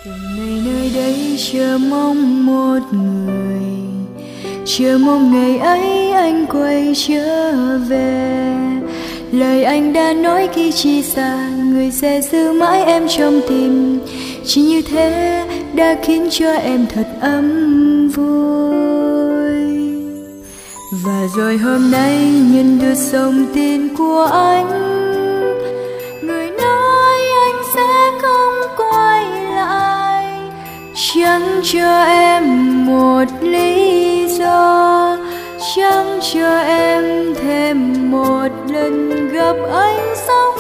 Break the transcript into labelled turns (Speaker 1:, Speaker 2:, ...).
Speaker 1: Từ ngày nơi đây chờ mong một người, chờ mong ngày ấy anh quay trở về. Lời anh đã nói khi chia xa, người sẽ giữ mãi em trong tim. Chỉ như thế đã khiến cho em thật ấm vui. Và rồi hôm nay nhận được thông tin của anh, người nói anh sẽ không quay lại. Chẳng cho em một lý do, chẳng cho em thêm một lần gặp anh sau